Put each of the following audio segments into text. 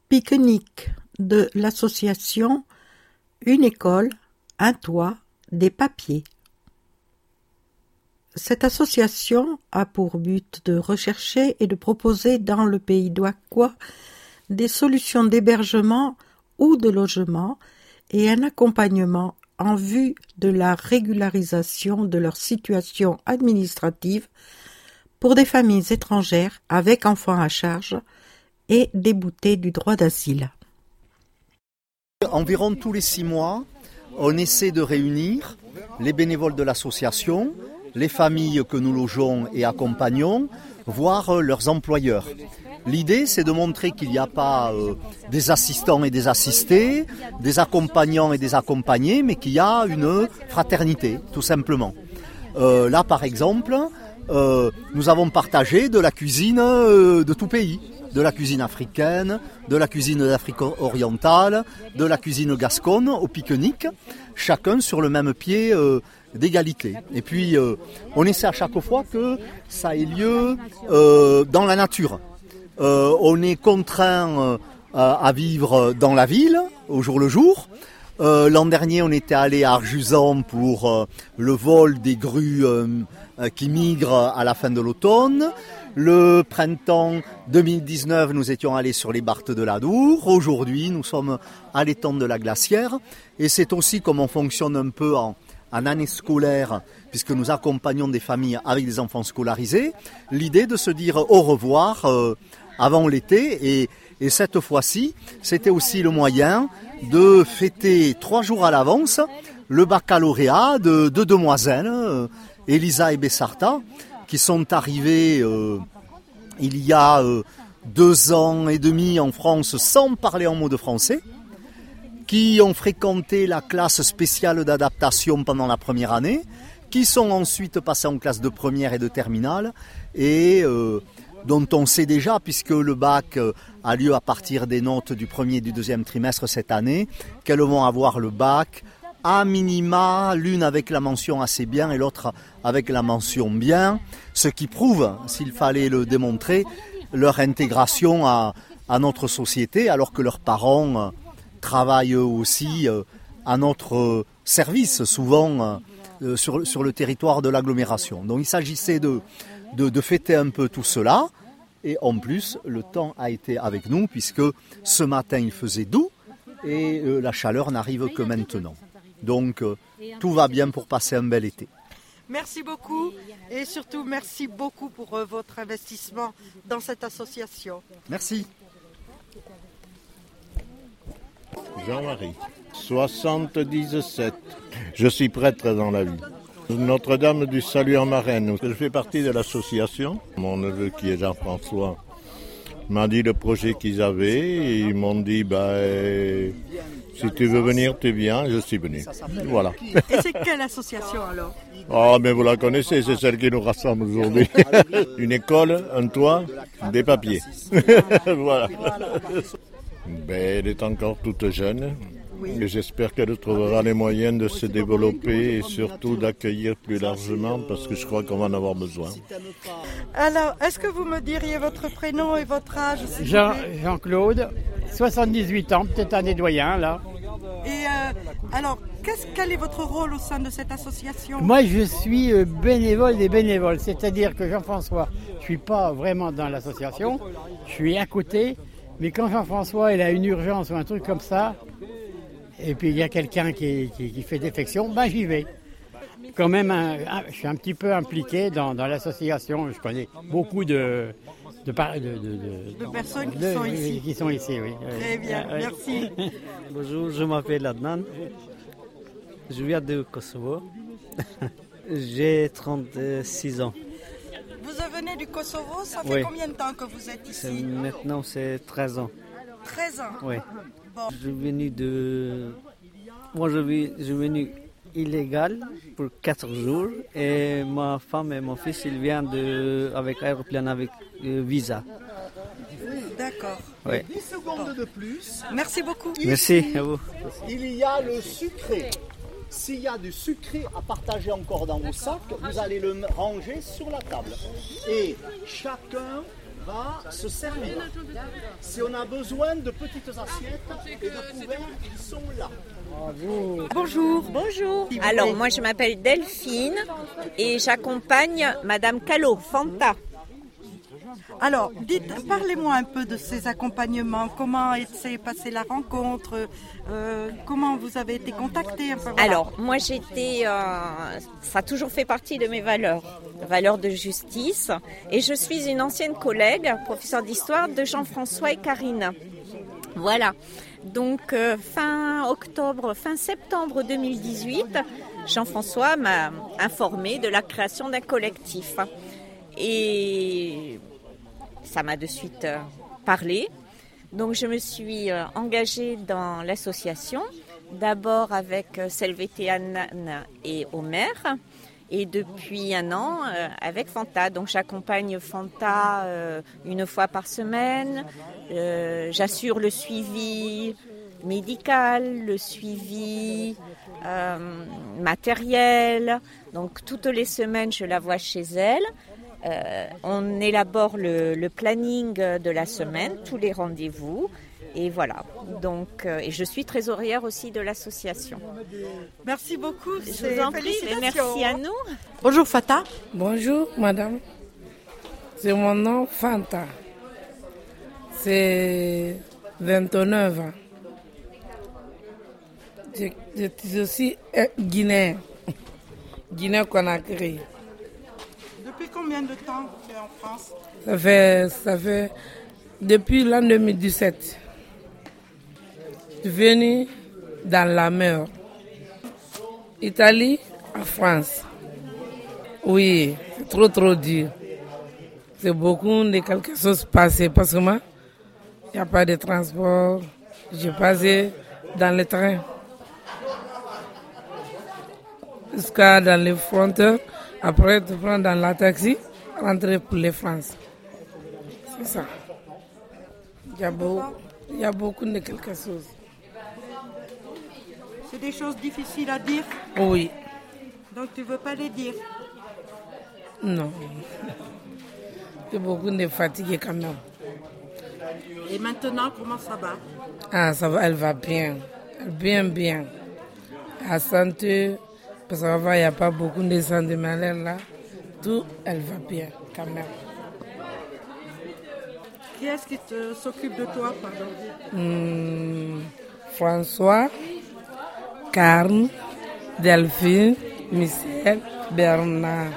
Pique-nique de l'association Une école, un toit, des papiers. Cette association a pour but de rechercher et de proposer dans le pays d'Ouakoua des solutions d'hébergement ou de logement et un accompagnement en vue de la régularisation de leur situation administrative pour des familles étrangères avec enfants à charge et déboutés du droit d'asile. Environ tous les 6 mois, on essaie de réunir les bénévoles de l'association, les familles que nous logeons et accompagnons, voire leurs employeurs. L'idée, c'est de montrer qu'il n'y a pas des assistants et des assistés, des accompagnants et des accompagnés, mais qu'il y a une fraternité, tout simplement. Là, par exemple, nous avons partagé de la cuisine de tout pays. De la cuisine africaine, de la cuisine d'Afrique orientale, de la cuisine gasconne au pique-nique, chacun sur le même pied d'égalité. Et puis, on essaie à chaque fois que ça ait lieu dans la nature. On est contraint à vivre dans la ville, au jour le jour. L'an dernier, on était allé à Arjusan pour le vol des grues qui migrent à la fin de l'automne. Le printemps 2019, nous étions allés sur les Barthes de l'Adour. Aujourd'hui, nous sommes à l'étang de la Glacière. Et c'est aussi comme on fonctionne un peu en année scolaire, puisque nous accompagnons des familles avec des enfants scolarisés. L'idée de se dire au revoir avant l'été. Et cette fois-ci, c'était aussi le moyen de fêter 3 jours à l'avance le baccalauréat de 2 demoiselles, Elisa et Bessarta, qui sont arrivées il y a 2 ans et demi en France sans parler un mot de français, qui ont fréquenté la classe spéciale d'adaptation pendant la première année, qui sont ensuite passées en classe de première et de terminale, et dont on sait déjà, puisque le bac a lieu à partir des notes du premier et du deuxième trimestre cette année, qu'elles vont avoir le bac à minima, l'une avec la mention assez bien et l'autre avec la mention bien, ce qui prouve, s'il fallait le démontrer, leur intégration à notre société, alors que leurs parents travaillent eux aussi à notre service, souvent sur le territoire de l'agglomération. Donc il s'agissait de fêter un peu tout cela, et en plus, le temps a été avec nous, puisque ce matin il faisait doux, et la chaleur n'arrive que maintenant. Donc, tout va bien pour passer un bel été. Merci beaucoup et surtout merci beaucoup pour votre investissement dans cette association. Merci. Jean-Marie, 77. Je suis prêtre dans la vie. Notre-Dame du Salut en Marraine. Je fais partie de l'association. Mon neveu qui est Jean-François m'a dit le projet qu'ils avaient. Et ils m'ont dit, si tu veux venir, tu viens. Je suis venu. Voilà. Et c'est quelle association alors ? Ah, mais vous la connaissez, c'est celle qui nous rassemble aujourd'hui. Une école, un toit, des papiers. Voilà. Elle est encore toute jeune. Et j'espère qu'elle trouvera les moyens de se développer et surtout d'accueillir plus largement parce que je crois qu'on va en avoir besoin. Alors, est-ce que vous me diriez votre prénom et votre âge ? Jean-Claude, 78 ans, peut-être un des doyens là. Et alors, quel est votre rôle au sein de cette association ? Moi, je suis bénévole des bénévoles, c'est-à-dire que Jean-François, je ne suis pas vraiment dans l'association, je suis à côté, mais quand Jean-François il a une urgence ou un truc comme ça, et puis il y a quelqu'un qui fait défection, j'y vais. Quand même, je suis un petit peu impliqué dans l'association. Je connais beaucoup de personnes qui sont ici. Oui. Très bien, merci. Bonjour, je m'appelle Adnan. Je viens de Kosovo. J'ai 36 ans. Vous venez du Kosovo, ça fait combien de temps que vous êtes ici ? Maintenant, c'est 13 ans. 13 ans ? Oui. Bon. Je suis venu illégal pour 4 jours et ma femme et mon fils ils viennent avec aéroplane avec visa. D'accord. Oui. 10 secondes de plus. Merci beaucoup. Merci à vous. Il y a le sucré. S'il y a du sucré à partager encore dans vos sacs, vous allez le ranger sur la table. Et chacun va se servir. Si on a besoin de petites assiettes et de couverts, ils sont là. Bonjour. Bonjour. Alors, moi, je m'appelle Delphine et j'accompagne Madame Callot, Fanta. Alors, parlez-moi un peu de ces accompagnements. Comment s'est passée la rencontre? Comment vous avez été contactée? Enfin, voilà. Alors, moi, ça a toujours fait partie de mes valeurs de justice. Et je suis une ancienne collègue, professeure d'histoire de Jean-François et Karine. Voilà. Donc, fin septembre 2018, Jean-François m'a informé de la création d'un collectif. Et ça m'a de suite parlé. Donc je me suis engagée dans l'association, d'abord avec Selveté Anne et Omer, et depuis un an avec Fanta. Donc j'accompagne Fanta une fois par semaine, j'assure le suivi médical, le suivi matériel. Donc toutes les semaines je la vois chez elle. On élabore le planning de la semaine, tous les rendez-vous, et voilà. Donc, et je suis trésorière aussi de l'association. Merci beaucoup. Je vous en prie, et merci à nous. Bonjour Fata. Bonjour madame, c'est mon nom Fanta, c'est 29 ans. Je suis aussi Guinéen, Guinée-Conakry. Depuis combien de temps tu es en France? Ça fait depuis l'an 2017. Je suis venu dans la mer. Italie, en France. Oui, c'est trop dur. C'est beaucoup de quelque chose passé parce que moi, il n'y a pas de transport. J'ai passé dans le train. Jusqu'à dans les frontières. Après, tu prends dans la taxi, rentrer pour les France. C'est ça. Il y a beaucoup de quelque chose. C'est des choses difficiles à dire? Oui. Donc tu ne veux pas les dire? Non. C'est beaucoup de fatigue quand même. Et maintenant, comment ça va? Ah, ça va, elle va bien. Bien. La santé, parce qu'avant, il n'y a pas beaucoup de sang de malade là. Tout, elle va bien quand même. Qui est-ce qui s'occupe de toi, pardon? François, Carme, Delphine, Michel, Bernard.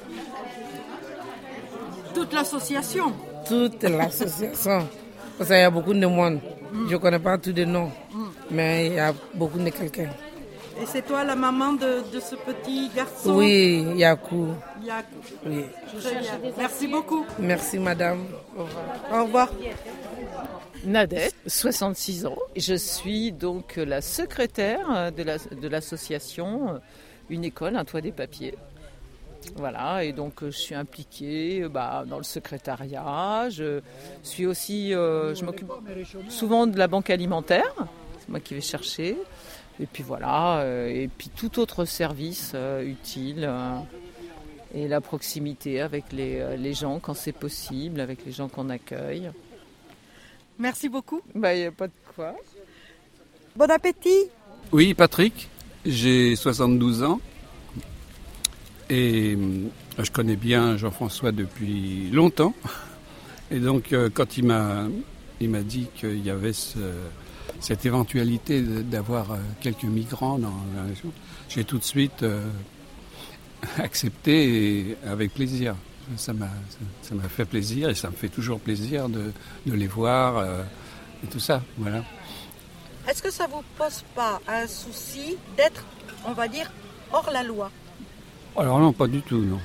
Toute l'association? Toute l'association. Parce qu'il y a beaucoup de monde. Je ne connais pas tous les noms, mais il y a beaucoup de quelqu'un. Et c'est toi la maman de ce petit garçon? Oui, Yakou. Oui. Très bien. Merci beaucoup. Merci madame. Au revoir. Nadette, 66 ans. Je suis donc la secrétaire de l'association Une école, un toit des papiers. Voilà, et donc je suis impliquée dans le secrétariat. Je suis aussi, je m'occupe souvent de la banque alimentaire. C'est moi qui vais chercher. Et puis voilà, et puis tout autre service utile et la proximité avec les gens quand c'est possible, avec les gens qu'on accueille. Merci beaucoup. Il n'y a pas de quoi. Bon appétit. Oui, Patrick, j'ai 72 ans et je connais bien Jean-François depuis longtemps. Et donc quand il m'a dit qu'il y avait cette éventualité d'avoir quelques migrants dans la région, j'ai tout de suite accepté et avec plaisir. Ça m'a fait plaisir et ça me fait toujours plaisir de les voir et tout ça. Voilà. Est-ce que ça ne vous pose pas un souci d'être, on va dire, hors la loi? Alors non, pas du tout, non.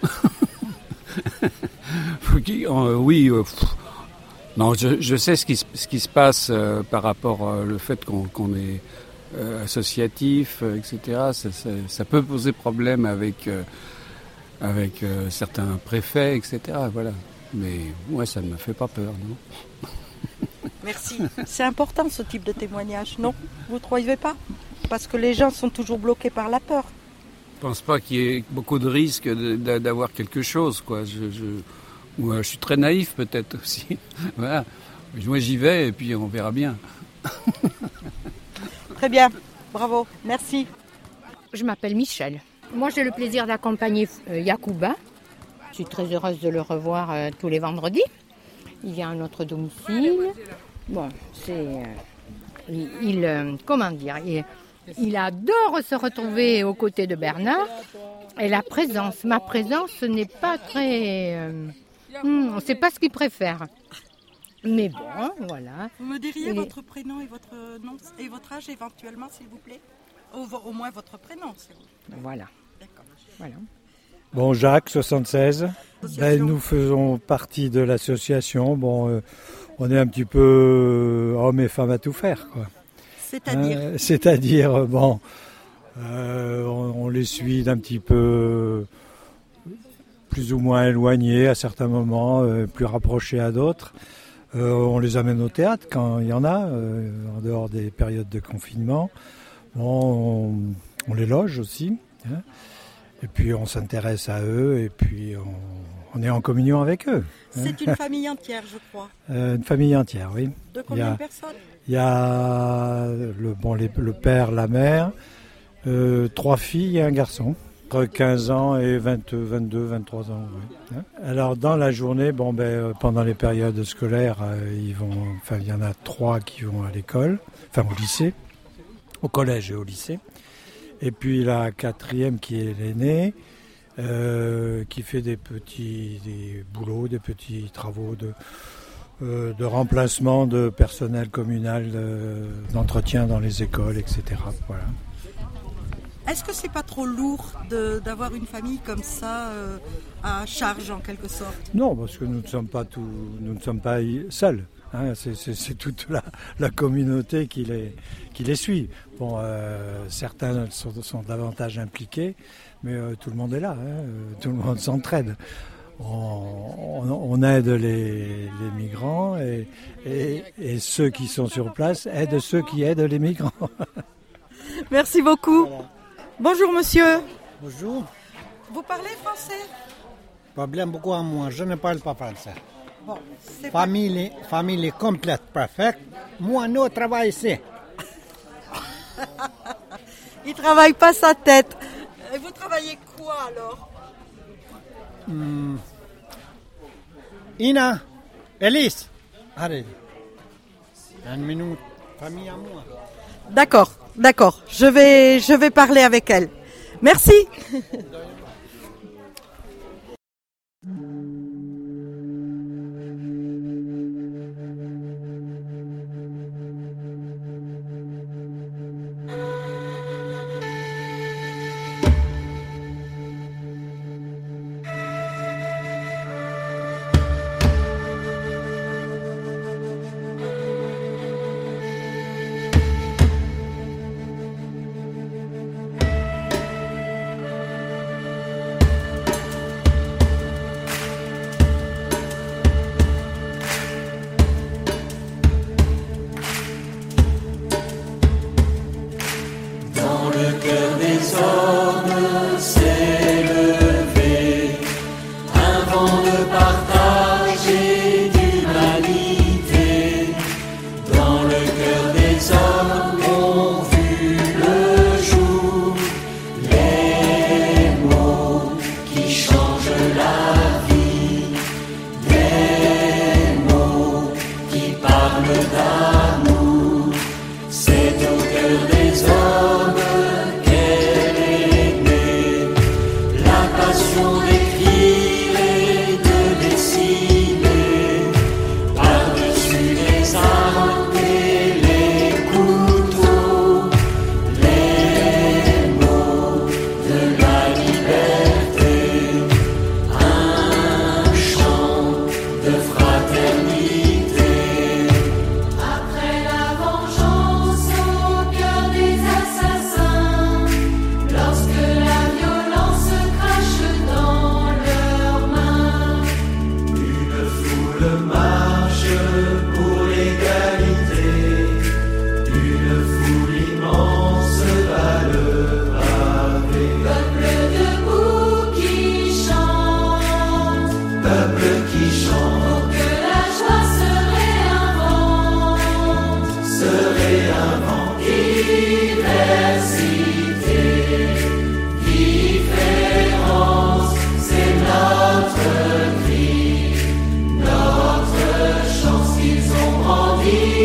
Oui. Non, je sais ce qui se passe par rapport au fait qu'on est associatif, etc. Ça peut poser problème avec certains préfets, etc. Voilà. Mais moi, ça ne me fait pas peur, non. Merci. C'est important ce type de témoignage, non? Vous ne trouvez pas? Parce que les gens sont toujours bloqués par la peur. Je ne pense pas qu'il y ait beaucoup de risques d'avoir quelque chose, quoi. Ou je suis très naïf peut-être aussi. Voilà. Moi j'y vais et puis on verra bien. Très bien, bravo, merci. Je m'appelle Michel. Moi j'ai le plaisir d'accompagner Yacouba. Je suis très heureuse de le revoir tous les vendredis. Il vient à notre domicile. Bon, il adore se retrouver aux côtés de Bernard. Et ma présence n'est pas très... on ne sait pas ce qu'il préfère. Mais bon, voilà. Vous me diriez votre prénom et votre nom et votre âge éventuellement, s'il vous plaît? Au moins votre prénom, s'il vous plaît. Voilà. D'accord. Voilà. Bon, Jacques, 76. Nous faisons partie de l'association. Bon, on est un petit peu hommes et femmes à tout faire, quoi. C'est-à-dire, bon, on les suit d'un petit peu plus ou moins éloignés à certains moments, plus rapprochés à d'autres. On les amène au théâtre quand il y en a, en dehors des périodes de confinement. Bon, on les loge aussi, hein. Et puis on s'intéresse à eux et puis on est en communion avec eux. C'est une famille entière, je crois. Une famille entière, oui. De combien de personnes? Il y a le père, la mère, 3 filles et un garçon. Entre 15 ans et 22, 23 ans. Oui. Alors dans la journée, pendant les périodes scolaires, il y en a 3 qui vont à l'école, au lycée, au collège et au lycée. Et puis la 4e qui est l'aînée, qui fait des boulots, des petits travaux de remplacement de personnel communal, d'entretien dans les écoles, etc. Voilà. Est-ce que c'est pas trop lourd d'avoir une famille comme ça à charge en quelque sorte? Non, parce que nous ne sommes pas seuls. Hein, c'est toute la communauté qui les suit. Bon, certains sont davantage impliqués, mais tout le monde est là. Hein, tout le monde s'entraide. On aide les migrants et ceux qui sont sur place aident ceux qui aident les migrants. Merci beaucoup. Voilà. Bonjour monsieur. Bonjour. Vous parlez français? Problème beaucoup à moi, je ne parle pas français. Bon, famille complète, parfaite. Moi, nous travaillons ici. Il travaille pas sa tête. Et vous travaillez quoi alors? Ina, Elise, allez, 1 minute, famille à moi. D'accord. Je vais parler avec elle. Merci. Après avant. Diversité, différence, c'est notre cri, notre chance qu'ils ont grandi.